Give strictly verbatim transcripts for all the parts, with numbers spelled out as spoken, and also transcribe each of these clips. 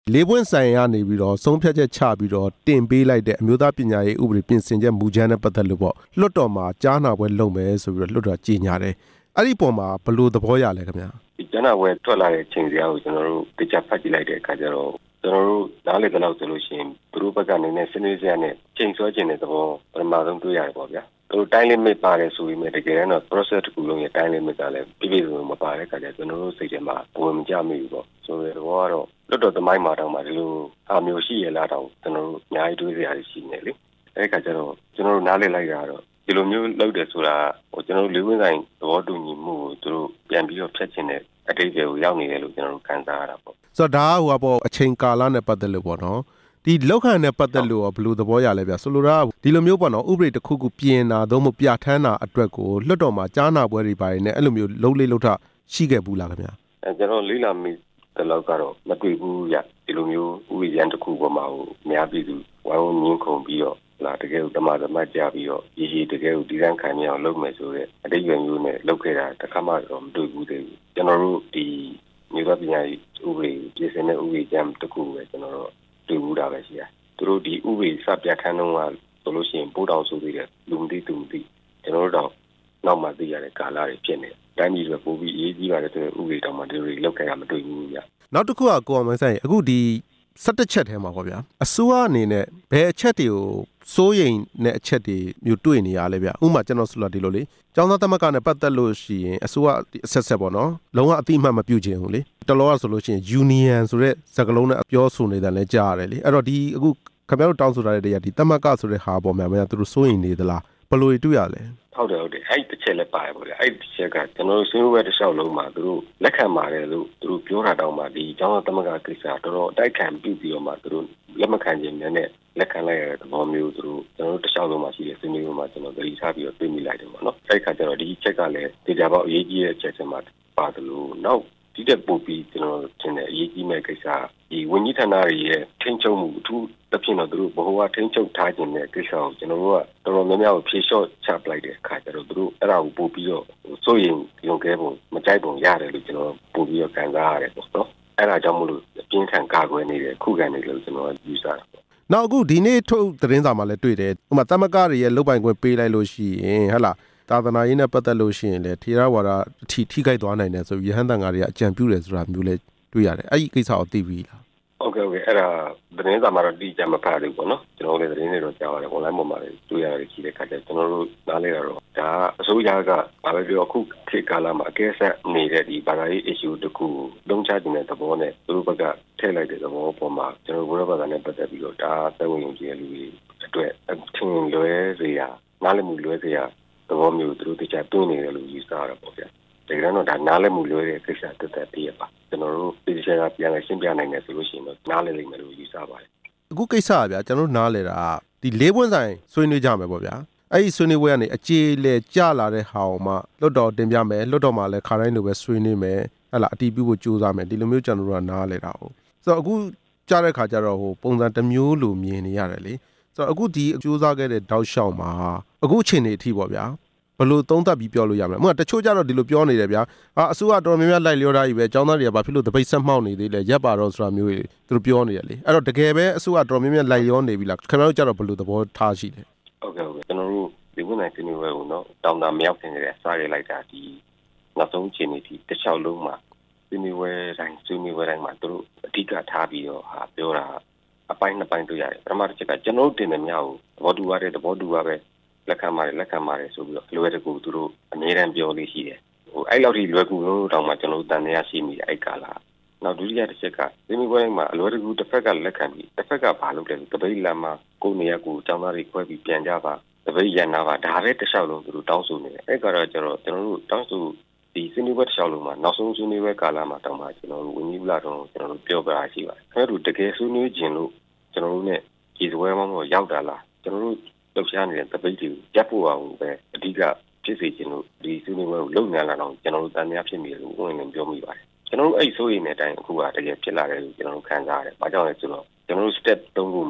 လေးပွင့်ဆိုင်ရနေပြီးတော့ဆုံးဖြတ်ချက်ချပြီးတော့တင်ပေးလိုက်တဲ့အမျိုးသားပညာရေးဥပဒေပြင်ဆင်ချက်မူကြမ်းနဲ့ပတ်သက်လို့ပေါ့လွှတ်တော်မှာကြားနာပွဲလုပ်မယ်ဆိုပြီးတော့လွှတ်တော်ကြေညာတယ်အဲ့ဒီပုံမှာဘယ်လိုသဘောရလဲခင်ဗျာဒီကြားနာပွဲထွက်လာတဲ့ချိန်စရာကိုကျွန်တော်တို့တခြားဖတ်ကြည့်လိုက်တဲ့အခါကျတော့ကျွန်တော်တို့နားလည်တဲ့လောက်ဆိုလို့ရှိရင်သူတို့ဘက်ကနေနဲ့စနစ်စရာနဲ့ချိန်ဆွဲခြင်းတဲ့သဘောပထမဆုံးတွေ့ရတယ်ပေါ့ဗျာသူတို့ time limit ပါတယ်ဆိုပြီးမြဲတကယ်တော့ process တစ်ခုလုံးရဲ့ time limit ကလည်းပြည့်ပြည့်စုံစုံမပါတဲ့အခါကျကျွန်တော်တို့စိတ်ထဲမှာဝင်မကြမိဘူးပေါ့ဆိုတဲ့သဘောကတော့လွတ်တော်သမိုင်းမှာတောင်မှဒီလိုအားမျိုးရှိရလားတောင်ကျွန်တော်တို့အများကြီးတွေးစရာရှိနေလေအဲ့ဒီအခါကျတော့ကျွန်တော်တို့နားလည်လိုက်တာတော့ဒီလိုမျိုးလုပ်တယ်ဆိုတာဟိုကျွန်တော်တို့လေးဝင်းဆိုင်သဘောတူညီမှုကိုသူတို့ပြန်ပြီးတော့ဖျက်ချင်တဲ့အတိတ်ကိုရောက်နေတယ်လို့ကျွန်တော်တို့ခံစားရတာပေါ့ဆိုတော့ဒါကဟိုပေါ့အချိန်ကာလနဲ့ပတ်သက်လို့ပေါ့နော်ဒီလောက်ခံနဲ့ပတ်သက်လို့ဘယ်လိုသဘောရလဲဗျဆိုလိုတာဒီလိုမျိုးပေါ့နော်ဥပဒေတစ်ခုခုပြင်တာသို့မဟုတ်ပြဋ္ဌာန်းတာအတွက်ကိုလွှတ်တော်မှာကြားနာပွဲတွေပါတယ်နဲ့အဲ့လိုမျိုးလုံးလေးလုံးထရှိခဲ့ဘူးလားခင်ဗျာအဲကျွန်တော်လေးလာမိတဲ့လောက်ကတော့မတွေ့ဘူးရဒီလိုမျိုးဥပဒေရန်တစ်ခုပေါ်မှာဟိုအများပြည်သူဝိုင်းဝန်းညှင်းခုန်ပြီးတော့လာတကယ်ကိုတမသမတ်ကြပြီးတော့ရည်ရည်တကယ်ကိုဒီကံခံရအောင်လုပ်မယ်ဆိုတဲ့အတိတ်ရွယ်မျိုးနဲ့လုပ်ခဲ့တာတစ်ခါမှတော့မတွေ့ဘူးသေးဘူးကျွန်တော်တို့ဒီမြေသားပညာရေးဥပဒေပြင်ဆင်တဲ့ဥပဒေကြမ်းတစ်ခုပဲကျွန်တော်တို့တွေ့ဘူးတာပဲရှိတယ်သူတို့ဒီဥပဒေစပြဋ္ဌာန်းတော့ဆိုလို့ရှိရင်ပို့တော်ဆိုသေးတယ်လူမသိသူမသိကျွန်တော်တို့တော့နောက်မှသိရတဲ့ကာလတွေဖြစ်နေတိုင်းပြည်တွေပို့ပြီးအရေးကြီးပါတယ်ဆိုတဲ့ဥပဒေတောင်မှဒီလိုလောက်ခဲ့တာမတွေ့ဘူးဗျနောက်တစ်ခုကကိုအောင်မဆိုင်အခုဒီစက်တစ်ချက်ထဲမှာပေါ့ဗျာအစိုးရအနေနဲ့ဘယ်အချက်တွေကိုစိုးရိမ်တဲ့အချက်တွေမျိုးတွေ့နေရလဲဗျဥပမာကျွန်တော်ဆိုလို့ဒီလိုလေကျောင်းသားသမဂ္ဂနဲ့ပတ်သက်လို့ရှိရင်အစိုးရအဆက်ဆက်ပေါ့နော်လုံးဝအတိအမှတ်မပြုခြင်းဘူးလေတော်တော်ဆိုလို့ရှိရင် union ဆိုတဲ့စကားလုံးနဲ့ပြောဆိုနေတယ်လည်းကြားရတယ်လေအဲ့တော့ဒီအခုခင်ဗျားတို့တောင်းဆိုထားတဲ့တရားဒီသမဂ္ဂဆိုတဲ့ဟာပေါ်မှာများသူတို့စိုးရိမ်နေသလားဘယ်လိုတွေ့ရလဲဟုတ်တယ်ဟုတ်တယ်အဲ့တစ်ချက်လည်းပါတယ်ပေါ့လေအဲ့တစ်ချက်ကကျွန်တော်တို့ဆွေးနွေးပွဲတစ်လျှောက်လုံးမှာသူတို့လက်ခံပါတယ်လို့သူတို့ပြောတာတောင်မှဒီကျောင်းသားသမဂ္ဂကိစ္စတော်တော်အတိုက်ခံပြုပြီးတော့မှသူတို့လက်မခံခြင်းနဲ့လက်ခံလိုက်ရတဲ့သဘောမျိုးသူတို့ကျွန်တော်တို့တစ်လျှောက်လုံးမှာရှိတဲ့ဆွေးနွေးပွဲမှာကျွန်တော်သတိထားပြီးတော့တွေ့မိလိုက်တယ်ပေါ့နော်အဲ့ဒီခါကျတော့ဒီချက်ကလည်းဒေတာပေါက်အရေးကြီးတဲ့အချက်တွေမှာပါတယ်လို့နောက်ဒီတက်ပို့ပြီးကျွန်တော်ထင်တယ်အရေးကြီးမဲ့ကိစ္စဒီဝန်ကြီးဌာနတွေရဲ့ထိန်းချုပ်မှုအထူးသဖြင့်တော့သူတို့ဘဝထိန်းချုပ်ထားခြင်းတဲ့ကိစ္စကိုကျွန်တော်တို့ကတော်တော်များများကိုဖြေလျှော့ချပလိုက်တဲ့အခါကျတော့သူတို့အဲ့ဒါကိုပို့ပြီးတော့စိုးရင်ရုံခဲပုံမကြိုက်ပုံရတယ်လို့ကျွန်တော်ပို့ပြီးတော့ခံစားရတယ်ပေါ့နော်အဲ့ဒါကြောင့်မလို့ပြင်းထန်ကာကွယ်နေတဲ့ခုခံနေလို့ကျွန်တော်ယူဆတာပေါ့နောက်အခုဒီနေ့ထုတ်သတင်းစာမှာလည်းတွေ့တယ်ဥပမာတမကတွေရဲ့လုတ်ပိုင်ခွင့်ပေးလိုက်လို့ရှိရင်ဟဟလားသာသနာရေးနဲ့ပတ်သက်လို့ရှိရင်လေထေရဝါဒအထိထိခိုက်သွားနိုင်တယ်ဆိုပြီးရဟန်းတန်ဃာတွေကအကြံပြုတယ်ဆိုတာမျိုးလည်းတွေ့ရတယ်အဲ့ဒီကိစ္စကိုသိပြီလားဟုတ်ကဲ့ဟုတ်ကဲ့အဲ့ဒါသတင်းစာမှာတော့တိကျမဖတ်ဘူးပေါ့နော်ကျွန်တော်လည်းသတင်းတွေတော့ကြားရတယ် online ပေါ်မှာလည်းတွေ့ရတယ်ရှိတဲ့ခါကျကျွန်တော်တို့နားလဲတာတော့ဒါအစိုးရကဘာပဲပြောအခုခေတ်ကာလမှာအကဲဆက်နေတဲ့ဒီဘာသာရေး issue တခုကိုလုံးချခြင်းတဲ့သဘောနဲ့သူတို့ဘက်ကထည့်လိုက်တဲ့သဘောပေါ်မှာကျွန်တော်ဘုရားဘာသာနဲ့ပတ်သက်ပြီးတော့ဒါသက်ဝင်ရင်ကြီးလူတွေအတွက်ထင်လွဲစေရနားလည်မှုလွဲစေရသဘောမျိုးသူတို့တခြားတွင်းနေတယ်လို့ယူဆရတာပေါ့ဗျာတကယ်တော့ဒါနားလည်မှုလွဲတဲ့ကိစ္စတက်တက်တည်းပါကျွန်တော်တို့ဒီချက်အပြန်လဲရှင်းပြနိုင်တယ်ဆိုလို့ရှိရင်တော့နားလည်လိမ့်မယ်လို့ယူဆပါတယ်အခုကိစ္စကဗျာကျွန်တော်တို့နားလည်တာဒီလေးပွင့်ဆိုင်ဆွေးနွေးကြမယ်ပေါ့ဗျာအဲ့ဒီဆွေးနွေးပွဲကနေအကြေလေကြလာတဲ့ဟာအောင်မှလွတ်တော်တင်ပြမယ်လွတ်တော်မှာလည်းခါတိုင်းလိုပဲဆွေးနွေးမယ်ဟဲ့လားအတီးပြုဖို့ကြိုးစားမယ်ဒီလိုမျိုးကျွန်တော်တို့ကနားလည်တာဟုတ်ဆိုတော့အခုကြားတဲ့ခါကျတော့ဟိုပုံစံတစ်မျိုးလိုမြင်နေရတယ်လေဆိုတော့အခုဒီကြိုးစားခဲ့တဲ့တောက်လျှောက်မှာအခုအချိန်နေအထိပေါ့ဗျာဘယ်လိုသုံးသပ်ပြီးပြောလို့ရမလဲ။ဥပမာတချို့ကြတော့ဒီလိုပြောနေတယ်ဗျာ။အာအစိုးရတော်များများလိုက်လျောတာကြီးပဲ။ကျောင်းသားတွေကဘာဖြစ်လို့တပိတ်ဆက်မှောက်နေသေးလဲ။ရက်ပါတော့ဆိုတာမျိုးတွေသူတို့ပြောနေတယ်လေ။အဲ့တော့တကယ်ပဲအစိုးရတော်များများလိုက်လျောနေပြီလား။ခင်ဗျားတို့ကြတော့ဘယ်လိုသဘောထားရှိလဲ။ဟုတ်ကဲ့ဟုတ်ကဲ့ကျွန်တော်တို့ဒီဝန်နိုင်တင်ဝဲကိုနော်တောင်းတာမရောက်ခင်ကလေးစားရလိုက်တာဒီနောက်ဆုံးချိန်နေဒီတစ်လျှောက်လုံးမှာတင်ဝဲတိုင်းတင်ဝဲတိုင်းမှာသူတို့အဓိကထားပြီးတော့ဟာပြောတာအပိုင်းနှစ်ပိုင်းတွေ့ရတယ်။ပထမတစ်ချက်ကကျွန်တော်တို့တင်တဲ့မြောက်ကိုသဘောတူရတဲ့သဘောတူရပဲလက်ခံပါတယ်လက်ခံပါတယ်ဆိုပြီးတော့လွယ်တကူသူတို့အမြဲတမ်းပြောလို့ရှိတယ်ဟိုအဲ့လောက်ထိလွယ်ကူလို့တောင်မှကျွန်တော်တို့တန်တရားရှိမိတယ်အဲ့ကာလာနောက်ဒုတိယတစ်ချက်ကဒီမျိုးပိုင်းမှာအလွယ်တကူတစ်ဖက်ကလက်ခံပြီးတစ်ဖက်ကဘာလုပ်လဲတပိတ်လမ်းမှာကိုယ်နေရာကိုအကြောင်းသားတွေခွဲပြီးပြန်ကြပါတပိတ်ရန်နာပါဒါပဲတစ်လျှောက်လုံးသူတို့တောင်းဆိုနေတယ်အဲ့ကတော့ကျွန်တော်ကျွန်တော်တို့တောင်းဆိုဒီစနေဘတ်တစ်လျှောက်လုံးမှာနောက်ဆုံးစနေဘဲကာလာမှာတောင်းပါကျွန်တော်တို့ဝင်းကြီးလာတော့ကျွန်တော်တို့ပြောပြရရှိပါတယ်အဲ့တို့တကယ်ဆွေးနွေးခြင်းလို့ကျွန်တော်တို့ ਨੇ ဒီစပွဲမှာတော့ရောက်တာလားကျွန်တော်တို့လောက်ရှားနေတဲ့တပိတ်တွေရပ်ဖို့အောင်ပဲအဓိကဖြစ်စေခြင်းလို့ဒီဆွေးနွေးပွဲကိုလုံညာလာတော့ကျွန်တော်တို့တန်တရားဖြစ်မိလို့ဝင်နေပြောမိပါတယ်ကျွန်တော်တို့အဲ့ဆိုရင်တဲ့အတိုင်းအခုကတကယ်ဖြစ်လာတယ်လို့ကျွန်တော်တို့ခံစားရတယ်။ဘာကြောင့်လဲဆိုတော့ကျွန်တော်တို့ step သုံးခုမှာစ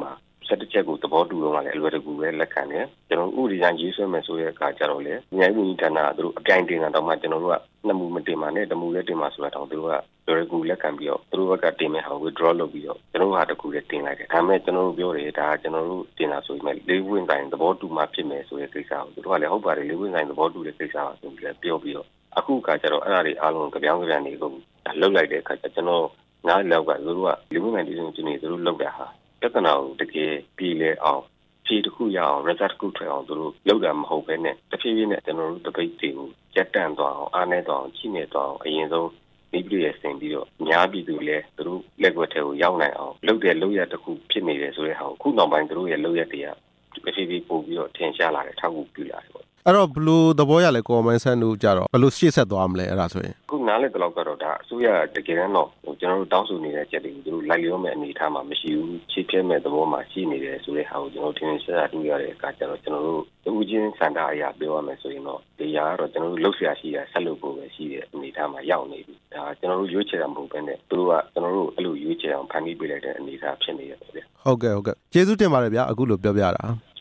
ဆက်တစ်ချက်ကိုသဘောတူတော့မှလည်းအလွယ်တကူပဲလက်ခံတယ်ကျွန်တော်ဥပဒေကြမ်းရေးဆွဲမယ်ဆိုတဲ့အခါကျတော့လေဉာဏ်ဝင်ဌာနကသူတို့အပြိုင်တင်တာတော့မှကျွန်တော်တို့ကနှစ်မှုမတင်ပါနဲ့တမှုလည်းတင်ပါဆိုတာတောင်သူတို့ကလွယ်တကူလက်ခံပြီးတော့သူတို့ဘက်ကတင်မဲ့ဟာ withdraw လုပ်ပြီးတော့ကျွန်တော်တို့ဟာတကူလည်းတင်လိုက်တယ်ဒါပေမဲ့ကျွန်တော်တို့ပြောတယ်ဒါကျွန်တော်တို့တင်တာဆိုရင်လေးဝင်တိုင်းသဘောတူမှဖြစ်မယ်ဆိုတဲ့ကိစ္စကိုသူတို့ကလည်းဟုတ်ပါတယ်လေးဝင်တိုင်းသဘောတူတဲ့ကိစ္စပါဆိုပြီးလည်းပြောပြီးတော့အခုကကျတော့အဲ့ဒါတွေအားလုံးကြပြောင်းကြပြန်နေကုန်လှုပ်လိုက်တဲ့အခါကျကျွန်တော်နားလောက်ကသူတို့ကလေးဝင်တိုင်းဒီလိုချင်းနေသူတို့လှုပ်တာဟာပြဿနာကိုတကယ်ပြည်လဲအောင်ဖြေတစ်ခုရအောင် result တစ်ခုထွက်အောင်သူတို့လုပ်တာမဟုတ်ဘဲနဲ့တဖြည်းဖြည်းနဲ့ကျွန်တော်တို့တပိတ်တွေကိုကြက်တန့်သွားအောင်အားနေသွားအောင်ချိနေသွားအောင်အရင်ဆုံးဒီပြည်ရဲ့ဆင်ပြီးတော့အများပြည်သူလည်းသူတို့လက်ွက်ထဲကိုရောက်နိုင်အောင်လုပ်တဲ့လုပ်ရတစ်ခုဖြစ်နေတယ်ဆိုတဲ့ဟာကိုခုနောက်ပိုင်းသူတို့ရဲ့လုပ်ရတရားတဖြည်းဖြည်းပို့ပြီးတော့ထင်ရှားလာတယ်ထောက်ကူပြုလာတယ်ပေါ့အဲ့တော့ဘလို့သဘောရလဲကွန်မန်ဆန်တို့ကြတော့ဘလို့ရှေ့ဆက်သွားမလဲအဲ့ဒါဆိုရင်ခုနားလေတော့ကတော့ဒါအစိုးရတကယ်တမ်းတော့ကျွန်တော်တို့တောင်းဆိုနေတဲ့ချက်တွေကိုသူတို့လိုက်လျောမဲ့အနေအထားမှာမရှိဘူးချစ်ပြဲမဲ့သဘောမှာရှိနေတယ်ဆိုတဲ့ဟာကိုကျွန်တော်ထင်ရှားရှားတွေ့ရတဲ့အခါကျတော့ကျွန်တော်တို့လူချင်းစန္ဒအရာပြောရမယ်ဆိုရင်တော့တရားကတော့ကျွန်တော်တို့လှုပ်ရှားရှိတာဆက်လုပ်ဖို့ပဲရှိတဲ့အနေအထားမှာရောက်နေပြီဒါကျွန်တော်တို့ရွေးချယ်တာမဟုတ်ဘဲနဲ့သူတို့ကကျွန်တော်တို့အဲ့လိုရွေးချယ်အောင်ဖန်တီးပေးလိုက်တဲ့အနေအထားဖြစ်နေရတယ်ဗျဟုတ်ကဲ့ဟုတ်ကဲ့ကျေးဇူးတင်ပါတယ်ဗျာအခုလိုပြောပြတာ